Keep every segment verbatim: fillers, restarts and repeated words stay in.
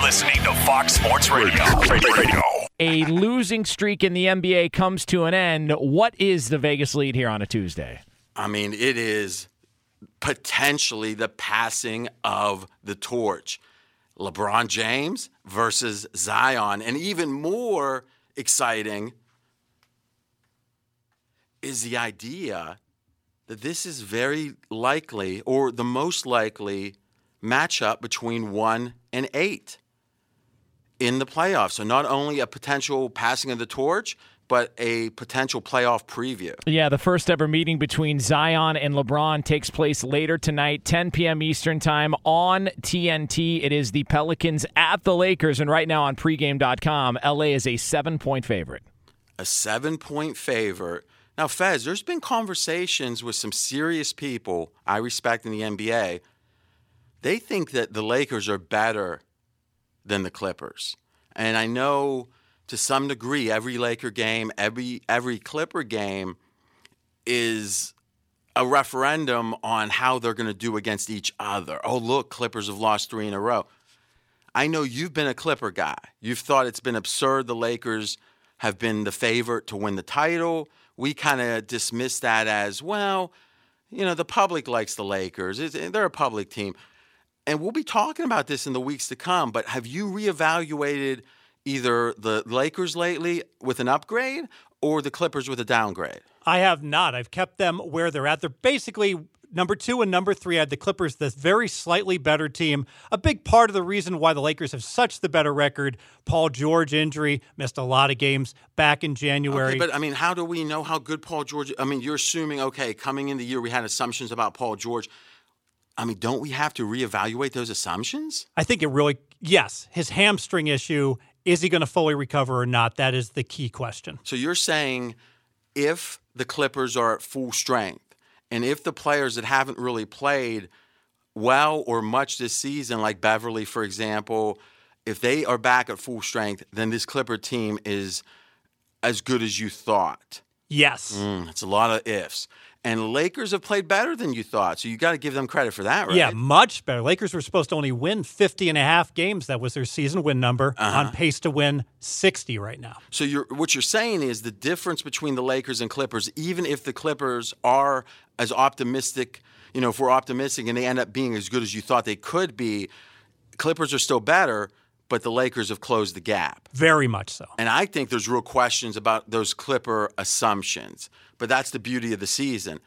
listening to Fox Sports Radio. Radio. A losing streak in the N B A comes to an end. What is the Vegas lead here on a Tuesday? I mean, it is potentially the passing of the torch. LeBron James versus Zion. And even more exciting is the idea that this is very likely, or the most likely, matchup between one and eight in the playoffs. So not only a potential passing of the torch, but a potential playoff preview. Yeah, the first ever meeting between Zion and LeBron takes place later tonight, ten p.m. Eastern time on T N T. It is the Pelicans at the Lakers, and right now on pregame dot com, L A is a seven-point favorite. A seven-point favorite. Now, Fez, there's been conversations with some serious people I respect in the N B A. They think that the Lakers are better than the Clippers. And I know to some degree every Laker game, every every Clipper game is a referendum on how they're going to do against each other. Oh, look, Clippers have lost three in a row. I know you've been a Clipper guy. You've thought it's been absurd the Lakers have been the favorite to win the title. We kind of dismiss that as, well, you know, the public likes the Lakers. It's, they're a public team. And we'll be talking about this in the weeks to come, but have you reevaluated either the Lakers lately with an upgrade or the Clippers with a downgrade? I have not. I've kept them where they're at. They're basically number two and number three. I had the Clippers, the very slightly better team. A big part of the reason why the Lakers have such the better record, Paul George injury, missed a lot of games back in January. Okay, but, I mean, how do we know how good Paul George – I mean, you're assuming, okay, coming in the year we had assumptions about Paul George. I mean, don't we have to reevaluate those assumptions? I think it really – yes. His hamstring issue, is he going to fully recover or not? That is the key question. So you're saying if the Clippers are at full strength, and if the players that haven't really played well or much this season, like Beverly, for example, if they are back at full strength, then this Clipper team is as good as you thought. Yes. Mm, it's a lot of ifs. And Lakers have played better than you thought, so you got to give them credit for that, right? Yeah, much better. Lakers were supposed to only win fifty and a half games. That was their season win number, uh-huh. on pace to win sixty right now. So you're, what you're saying is the difference between the Lakers and Clippers, even if the Clippers are as optimistic, you know, if we're optimistic and they end up being as good as you thought they could be, Clippers are still better, but the Lakers have closed the gap. Very much so. And I think there's real questions about those Clipper assumptions. But that's the beauty of the season.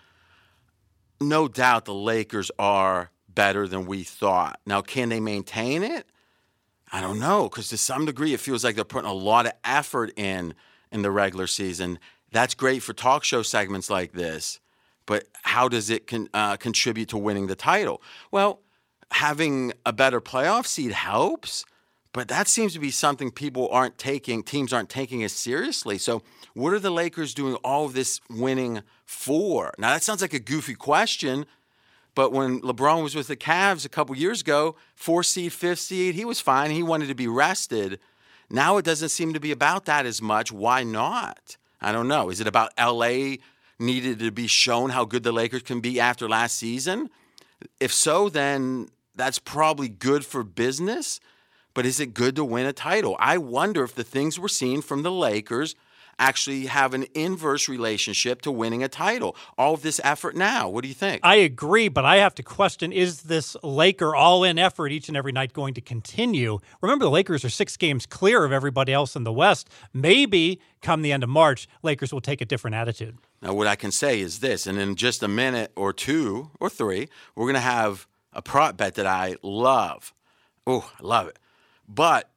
No doubt the Lakers are better than we thought. Now, can they maintain it? I don't know, because to some degree it feels like they're putting a lot of effort in in the regular season. That's great for talk show segments like this, but how does it con- uh, contribute to winning the title? Well, having a better playoff seed helps, but that seems to be something people aren't taking, teams aren't taking as seriously. So what are the Lakers doing all of this winning for? Now, that sounds like a goofy question, but when LeBron was with the Cavs a couple years ago, four seed, fifth seed, he was fine. He wanted to be rested. Now it doesn't seem to be about that as much. Why not? I don't know. Is it about L A needed to be shown how good the Lakers can be after last season? If so, then that's probably good for business. But is it good to win a title? I wonder if the things we're seeing from the Lakers actually have an inverse relationship to winning a title. All of this effort now, what do you think? I agree, but I have to question, is this Laker all-in effort each and every night going to continue? Remember, the Lakers are six games clear of everybody else in the West. Maybe come the end of March, Lakers will take a different attitude. Now, what I can say is this, and in just a minute or two or three, we're going to have a prop bet that I love. Oh, I love it. But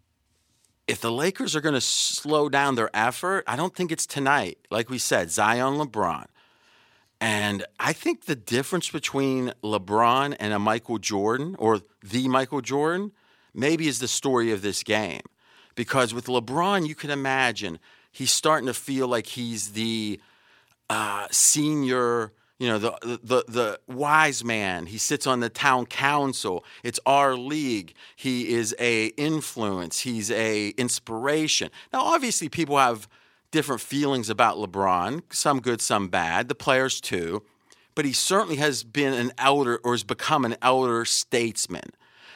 if the Lakers are going to slow down their effort, I don't think it's tonight. Like we said, Zion, LeBron. And I think the difference between LeBron and a Michael Jordan, or the Michael Jordan, maybe is the story of this game. Because with LeBron, you can imagine he's starting to feel like he's the uh, senior, you know, the, the the wise man. He sits on the town council. It's our league. He is a influence. He's a inspiration. Now, obviously, people have different feelings about LeBron, some good, some bad, the players too. But he certainly has been an elder, or has become an elder statesman.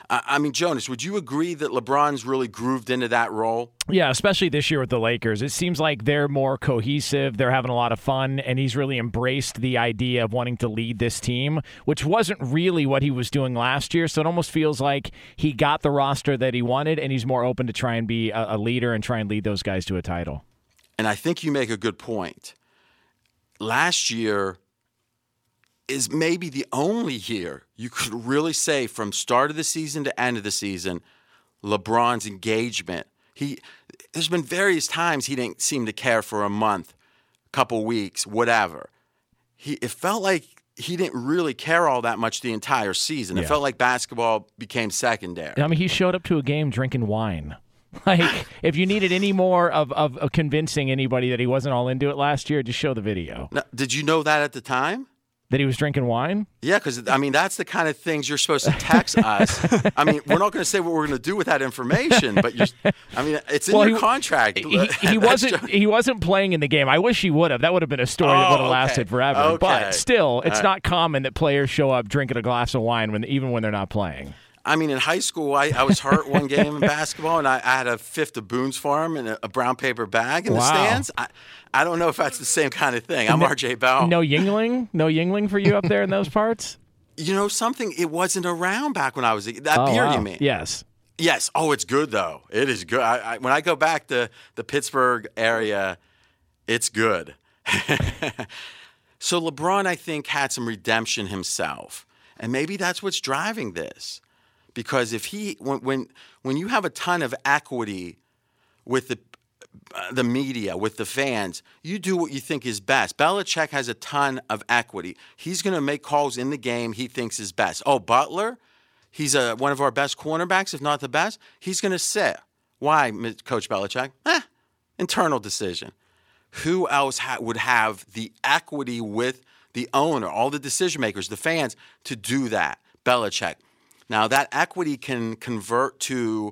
I, I mean, Jonas, would you agree that LeBron's really grooved into that role? Yeah, especially this year with the Lakers. It seems like they're more cohesive. They're having a lot of fun, and he's really embraced the idea of wanting to lead this team, which wasn't really what he was doing last year. So it almost feels like he got the roster that he wanted, and he's more open to try and be a, a leader and try and lead those guys to a title. And I think you make a good point. Last year is maybe the only year you could really say from start of the season to end of the season, LeBron's engagement. He, there's been various times he didn't seem to care for a month, a couple weeks, whatever. He, it felt like he didn't really care all that much the entire season. It Yeah. felt like basketball became secondary. I mean, he showed up to a game drinking wine. Like, if you needed any more of, of, of convincing anybody that he wasn't all into it last year, just show the video. Now, did you know that at the time? That he was drinking wine? Yeah, because, I mean, that's the kind of things you're supposed to text us. I mean, we're not going to say what we're going to do with that information, but, you're, I mean, it's in Well, your he- contract. He, he wasn't. He wasn't playing in the game. I wish he would have. That would have been a story that Oh, would have okay. lasted forever. Okay. But still, it's All right. not common that players show up drinking a glass of wine when even when they're not playing. I mean, in high school, I, I was hurt one game in basketball, and I, I had a fifth of Boone's Farm and a, a brown paper bag in the Wow. stands. I, I don't know if that's the same kind of thing. I'm R J Bell. No Yingling, no Yingling for you up there in those parts. You know something? It wasn't around back when I was a, that Oh, beer. wow. You mean? Yes. Yes. Oh, it's good though. It is good. I, I, when I go back to the Pittsburgh area, it's good. So LeBron, I think, had some redemption himself, and maybe that's what's driving this. Because if he, when when when you have a ton of equity with the uh, the media, with the fans, you do what you think is best. Belichick has a ton of equity. He's going to make calls in the game he thinks is best. Oh, Butler, he's a, one of our best cornerbacks, if not the best. He's going to sit. Why, Coach Belichick? Eh, internal decision. Who else ha- would have the equity with the owner, all the decision makers, the fans, to do that? Belichick. Now, that equity can convert to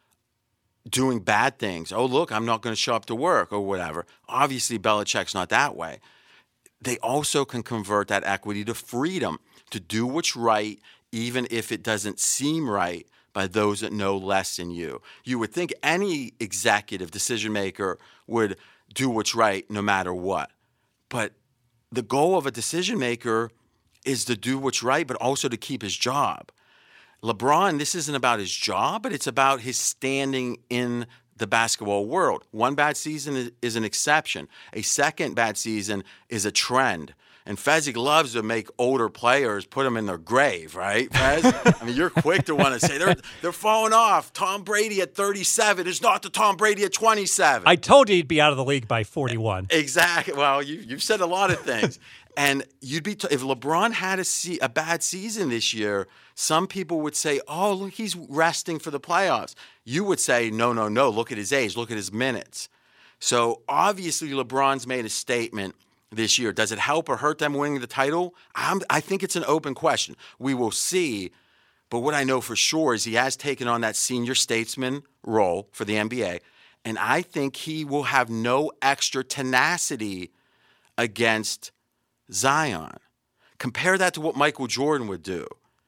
doing bad things. Oh, look, I'm not going to show up to work or whatever. Obviously, Belichick's not that way. They also can convert that equity to freedom, to do what's right, even if it doesn't seem right by those that know less than you. You would think any executive decision maker would do what's right no matter what. But the goal of a decision maker is to do what's right, but also to keep his job. LeBron, this isn't about his job, but it's about his standing in the basketball world. One bad season is, is an exception. A second bad season is a trend. And Fezzik loves to make older players put them in their grave, right, Fez? I mean, you're quick to want to say they're they're falling off. Tom Brady at thirty-seven is not the Tom Brady at twenty-seven. I told you he'd be out of the league by forty-one. Exactly. Well, you, you've said a lot of things. And you'd be t- if LeBron had a, se- a bad season this year, some people would say, oh, look, he's resting for the playoffs. You would say, no, no, no, look at his age, look at his minutes. So obviously LeBron's made a statement this year. Does it help or hurt them winning the title? I'm, I think it's an open question. We will see. But what I know for sure is he has taken on that senior statesman role for the N B A. And I think he will have no extra tenacity against Zion. Compare that to what Michael Jordan would do.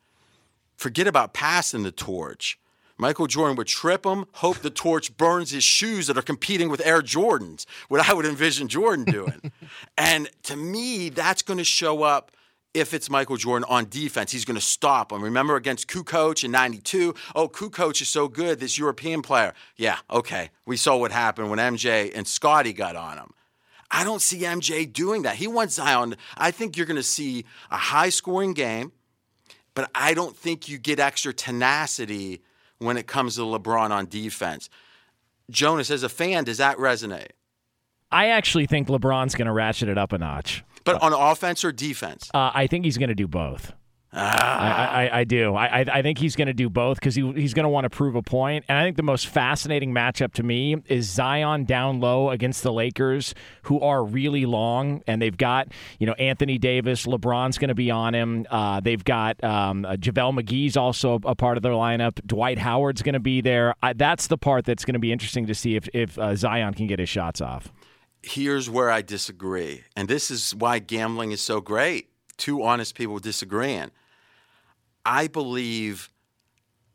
Forget about passing the torch. Michael Jordan would trip him, hope the torch burns his shoes that are competing with Air Jordans, what I would envision Jordan doing. And to me, that's going to show up if it's Michael Jordan on defense. He's going to stop him. Remember against Kukoc in ninety-two? Oh, Kukoc is so good, this European player. Yeah, okay. We saw what happened when M J and Scottie got on him. I don't see M J doing that. He wants Zion. I think you're going to see a high-scoring game, but I don't think you get extra tenacity when it comes to LeBron on defense. Jonas, as a fan, does that resonate? I actually think LeBron's going to ratchet it up a notch. But on offense or defense? Uh, I think he's going to do both. Ah. I, I, I do. I, I think he's going to do both because he, he's going to want to prove a point. And I think the most fascinating matchup to me is Zion down low against the Lakers, who are really long. And they've got, you know, Anthony Davis. LeBron's going to be on him. Uh, they've got um, uh, JaVale McGee's also a part of their lineup. Dwight Howard's going to be there. I, that's the part that's going to be interesting to see if, if uh, Zion can get his shots off. Here's where I disagree. And this is why gambling is so great. Two honest people disagreeing. I believe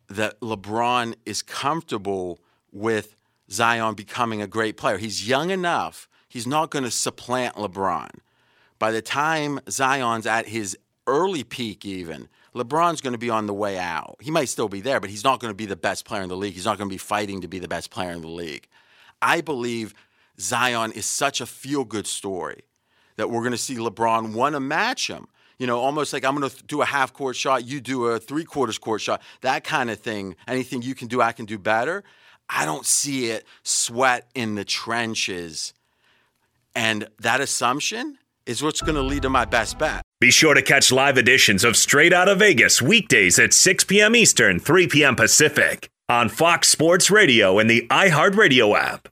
that LeBron is comfortable with Zion becoming a great player. He's young enough. He's not going to supplant LeBron. By the time Zion's at his early peak even, LeBron's going to be on the way out. He might still be there, but he's not going to be the best player in the league. He's not going to be fighting to be the best player in the league. I believe Zion is such a feel-good story that we're going to see LeBron want to match him. You know, almost like I'm going to do a half-court shot, you do a three-quarters court shot, that kind of thing. Anything you can do, I can do better. I don't see it sweat in the trenches. And that assumption is what's going to lead to my best bet. Be sure to catch live editions of Straight Outta Vegas weekdays at six p.m. Eastern, three p.m. Pacific on Fox Sports Radio and the iHeartRadio app.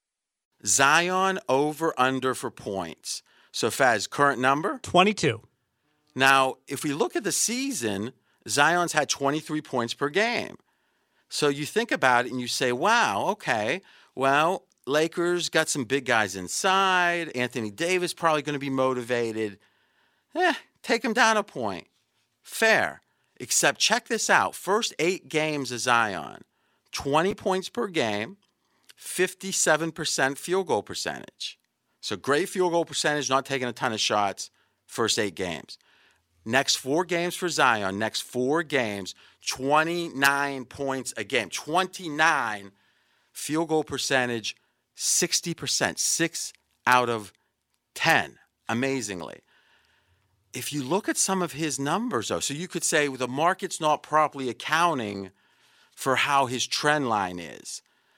Zion over under for points. So Faz, current number? twenty-two. Now, if we look at the season, Zion's had twenty-three points per game. So you think about it and you say, wow, okay, well, Lakers got some big guys inside. Anthony Davis probably going to be motivated. Eh, take him down a point. Fair. Except check this out. First eight games of Zion, twenty points per game, fifty-seven percent field goal percentage. So great field goal percentage, not taking a ton of shots, first eight games. Next four games for Zion, next four games, twenty-nine points a game. twenty-nine field goal percentage, sixty percent, six out of ten, amazingly. If you look at some of his numbers, though, so you could say the market's not properly accounting for how his trend line is.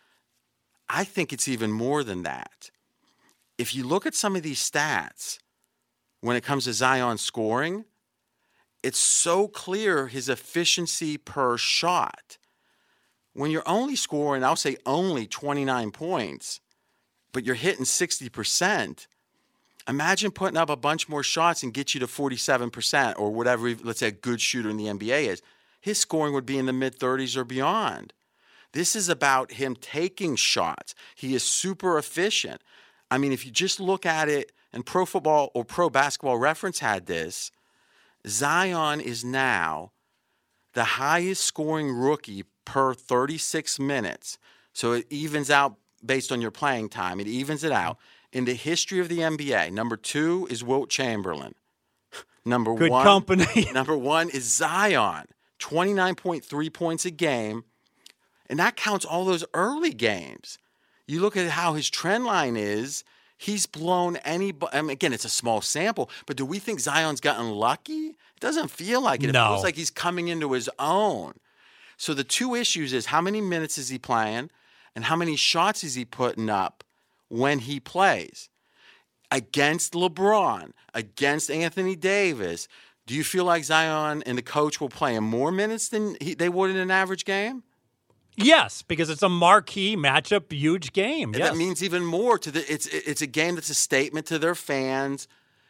I think it's even more than that. If you look at some of these stats, when it comes to Zion scoring, it's so clear his efficiency per shot. When you're only scoring, I'll say only twenty-nine points, but you're hitting sixty percent, imagine putting up a bunch more shots and get you to forty-seven percent or whatever, let's say a good shooter in the N B A is. His scoring would be in the mid-thirties or beyond. This is about him taking shots. He is super efficient. I mean, if you just look at it, and Pro Football or Pro Basketball Reference had this, Zion is now the highest scoring rookie per thirty-six minutes. So it evens out based on your playing time. It evens it out. In the history of the N B A, number two is Wilt Chamberlain. Number Good one, company. number one is Zion, twenty-nine point three points a game. And that counts all those early games. You look at how his trend line is, he's blown any, I mean, again, it's a small sample, but do we think Zion's gotten lucky? It doesn't feel like it. It No. feels like he's coming into his own. So the two issues is how many minutes is he playing and how many shots is he putting up when he plays. Against LeBron, against Anthony Davis, do you feel like Zion and the coach will play him more minutes than he, they would in an average game? Yes, because it's a marquee matchup, huge game. And yes. that means even more to the. It's it's a game that's a statement to their fans.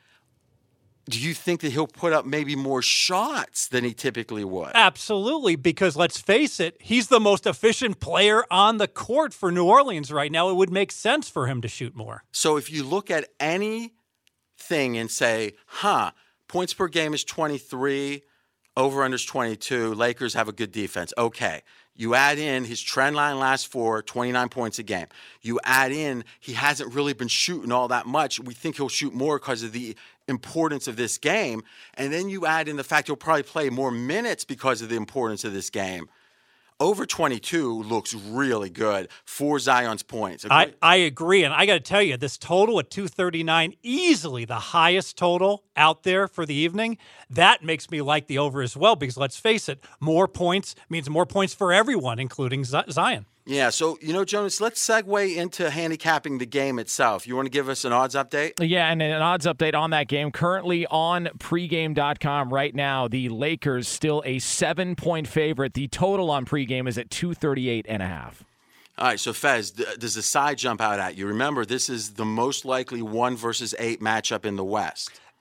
Do you think that he'll put up maybe more shots than he typically would? Absolutely, because let's face it, he's the most efficient player on the court for New Orleans right now. It would make sense for him to shoot more. So if you look at anything and say, huh, points per game is twenty-three, over-under is twenty-two, Lakers have a good defense. Okay. You add in his trend line last four, twenty-nine points a game. You add in he hasn't really been shooting all that much. We think he'll shoot more because of the importance of this game. And then you add in the fact he'll probably play more minutes because of the importance of this game. Over twenty-two looks really good for Zion's points. Agree? I, I agree. And I got to tell you, this total at two thirty-nine, easily the highest total out there for the evening. That makes me like the over as well, because let's face it, more points means more points for everyone, including Z- Zion. Yeah, so, you know, Jonas, let's segue into handicapping the game itself. You want to give us an odds update? Yeah, and an odds update on that game. Currently on pregame dot com right now, the Lakers still a seven-point favorite. The total on pregame is at two thirty-eight and a half. All right, so Fez, th- does the side jump out at you? Remember, this is the most likely one versus eight matchup in the West.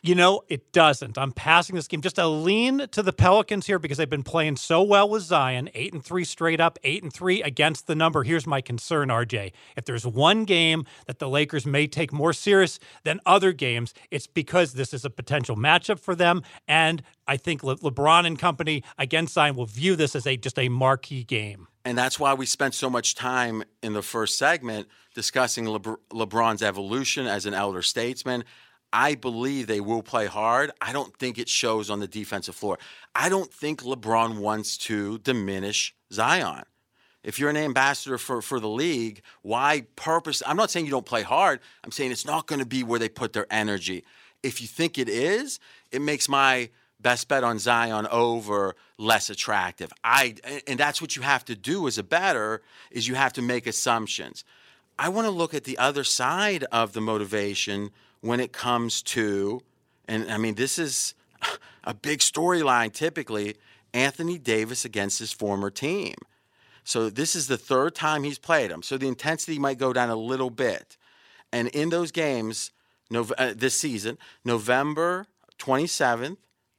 You know, it doesn't. I'm passing this game. Just a lean to the Pelicans here because they've been playing so well with Zion. Eight and three straight up, eight and three against the number. Here's my concern, R J. If there's one game that the Lakers may take more serious than other games, it's because this is a potential matchup for them. And I think Le- LeBron and company against Zion will view this as a just a marquee game. And that's why we spent so much time in the first segment discussing Le- LeBron's evolution as an elder statesman. I believe they will play hard. I don't think it shows on the defensive floor. I don't think LeBron wants to diminish Zion. If you're an ambassador for, for the league, why purpose? I'm not saying you don't play hard. I'm saying it's not going to be where they put their energy. If you think it is, it makes my best bet on Zion over less attractive. I and that's what you have to do as a bettor, is you have to make assumptions. I want to look at the other side of the motivation when it comes to, and I mean, this is a big storyline typically, Anthony Davis against his former team. So this is the third time he's played him. So the intensity might go down a little bit. And in those games Nov- uh, this season, November twenty-seventh,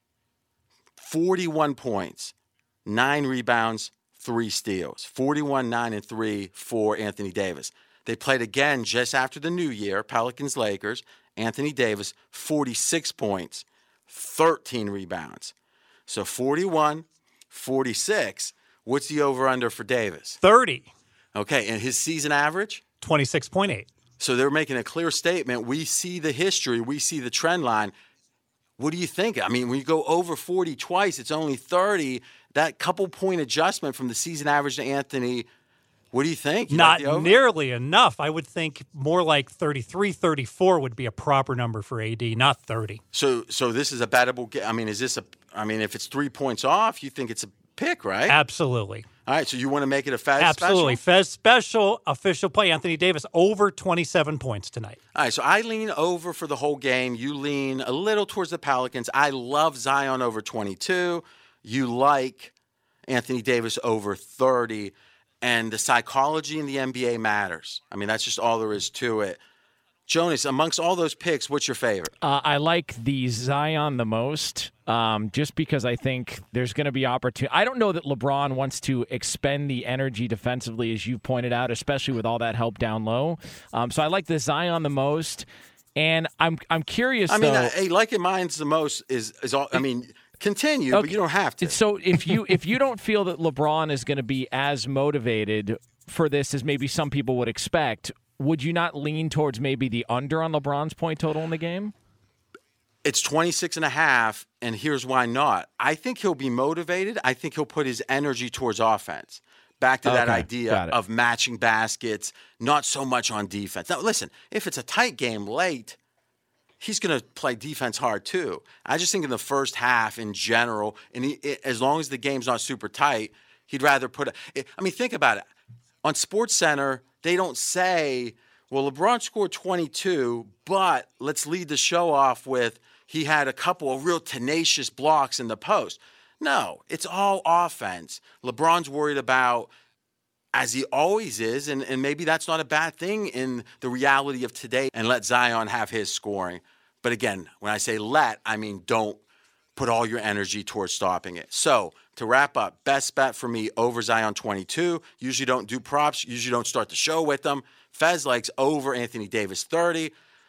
forty-one points, nine rebounds, three steals. forty-one, nine, and three for Anthony Davis. They played again just after the new year, Pelicans-Lakers. Anthony Davis, forty-six points, thirteen rebounds. So forty-one, forty-six. What's the over-under for Davis? thirty. Okay, and his season average? twenty-six point eight. So they're making a clear statement. We see the history. We see the trend line. What do you think? I mean, when you go over forty twice, it's only thirty. That couple-point adjustment from the season average to Anthony, what do you think? You Not like nearly enough. I would think more like thirty-three, thirty-four would be a proper number for A D, not thirty. So so this is a bettable game. I mean, is this a – I mean, if it's three points off, you think it's a pick, right? Absolutely. All right, so you want to make it a Fez Absolutely. special? Fez special, official play. Anthony Davis over twenty-seven points tonight. All right, so I lean over for the whole game. You lean a little towards the Pelicans. I love Zion over twenty-two. You like Anthony Davis over thirty. And the psychology in the N B A matters. I mean, that's just all there is to it. Jonas, amongst all those picks, what's your favorite? Uh, I like the Zion the most, um, just because I think there's going to be opportunity. I don't know that LeBron wants to expend the energy defensively, as you pointed out, especially with all that help down low. Um, so I like the Zion the most, and I'm I'm curious. I mean, though, hey, liking mine's the most is is all. I mean, continue, okay, but you don't have to. So if you if you don't feel that LeBron is going to be as motivated for this as maybe some people would expect, would you not lean towards maybe the under on LeBron's point total in the game? It's twenty-six and a half, and here's why not. I think he'll be motivated. I think he'll put his energy towards offense. Back to that Okay, idea got it. of matching baskets, not so much on defense. Now, listen, if it's a tight game late, he's going to play defense hard too. I just think in the first half in general, and he, as long as the game's not super tight, he'd rather put a, I mean, think about it. On SportsCenter, they don't say, well, LeBron scored twenty-two, but let's lead the show off with he had a couple of real tenacious blocks in the post. No, it's all offense. LeBron's worried about, as he always is, and, and maybe that's not a bad thing in the reality of today, and let Zion have his scoring. But again, when I say let, I mean don't put all your energy towards stopping it. So to wrap up, best bet for me, over Zion twenty-two. Usually don't do props. Usually don't start the show with them. Fez likes over Anthony Davis thirty.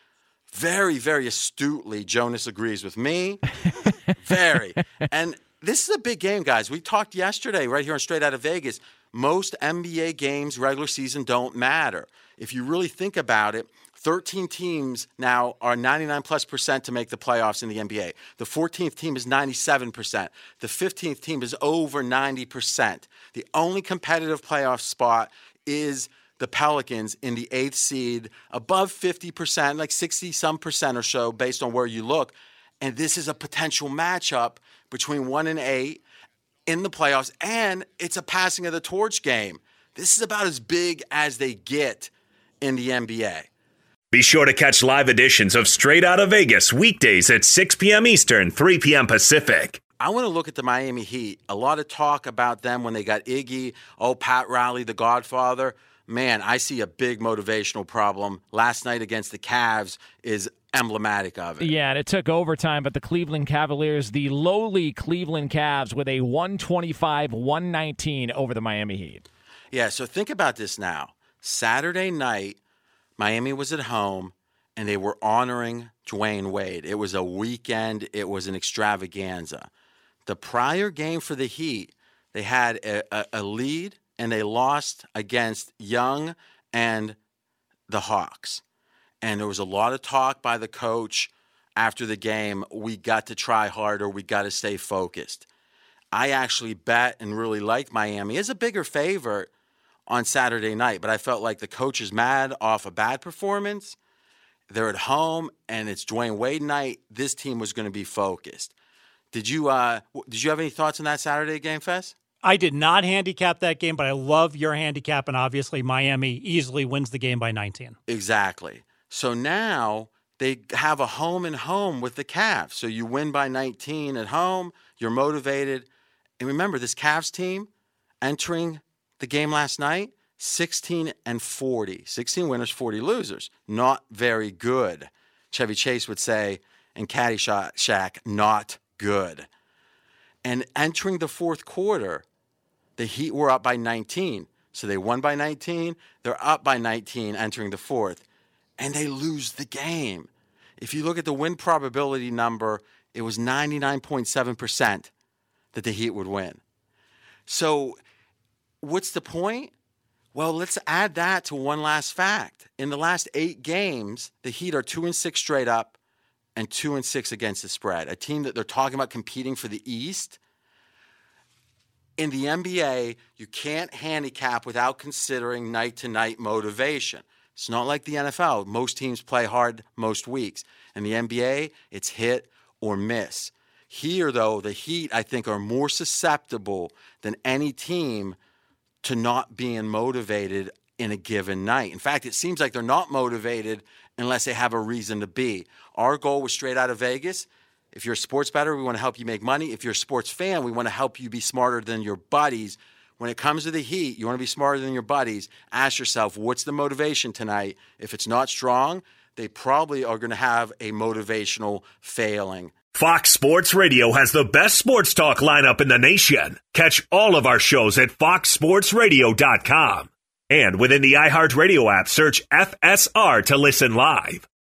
Very, very astutely, Jonas agrees with me. Very. And this is a big game, guys. We talked yesterday right here on Straight Outta Vegas. Most N B A games, regular season, don't matter. If you really think about it, thirteen teams now are ninety-nine plus percent to make the playoffs in the N B A. The fourteenth team is ninety-seven percent. The fifteenth team is over ninety percent. The only competitive playoff spot is the Pelicans in the eighth seed, above fifty percent, like sixty some percent or so based on where you look. And this is a potential matchup between one and eight in the playoffs, and it's a passing of the torch game. This is about as big as they get in the N B A. Be sure to catch live editions of Straight Outta Vegas weekdays at six p.m. Eastern, three p.m. Pacific. I want to look at the Miami Heat. A lot of talk about them when they got Iggy, oh, Pat Riley, the Godfather. man, I see a big motivational problem. Last night against the Cavs is emblematic of it. Yeah, and it took overtime, but the Cleveland Cavaliers, the lowly Cleveland Cavs, with a one twenty-five one nineteen over the Miami Heat. Yeah, so think about this now. Saturday night, Miami was at home, and they were honoring Dwayne Wade. It was a weekend. It was an extravaganza. The prior game for the Heat, they had a, a, a lead, and they lost against Young and the Hawks. And there was a lot of talk by the coach after the game, we got to try harder, we got to stay focused. I actually bet and really like Miami as a bigger favorite on Saturday night, but I felt like the coach is mad off a bad performance. They're at home, and it's Dwayne Wade night. This team was going to be focused. Did you uh, did you have any thoughts on that Saturday game, Fess? I did not handicap that game, but I love your handicap, and obviously Miami easily wins the game by nineteen. Exactly. So now they have a home and home with the Cavs. So you win by nineteen at home. You're motivated. And remember, this Cavs team entering the game last night, sixteen and forty. sixteen winners, forty losers. Not very good. Chevy Chase would say, and Caddyshack, not good. And entering the fourth quarter, the Heat were up by nineteen. So they won by nineteen. They're up by nineteen entering the fourth. And they lose the game. If you look at the win probability number, it was ninety-nine point seven percent that the Heat would win. So what's the point? Well, let's add that to one last fact. In the last eight games, the Heat are two and six straight up and two and six against the spread. A team that they're talking about competing for the East. In the N B A, you can't handicap without considering night-to-night motivation. It's not like the N F L. Most teams play hard most weeks. In the N B A, it's hit or miss. Here, though, the Heat, I think, are more susceptible than any team to not being motivated in a given night. In fact, it seems like they're not motivated unless they have a reason to be. Our goal was Straight Out of Vegas. If you're a sports bettor, we want to help you make money. If you're a sports fan, we want to help you be smarter than your buddies. When it comes to the Heat, you want to be smarter than your buddies. Ask yourself, what's the motivation tonight? If it's not strong, they probably are going to have a motivational failing. Fox Sports Radio has the best sports talk lineup in the nation. Catch all of our shows at fox sports radio dot com. And within the iHeartRadio app, search F S R to listen live.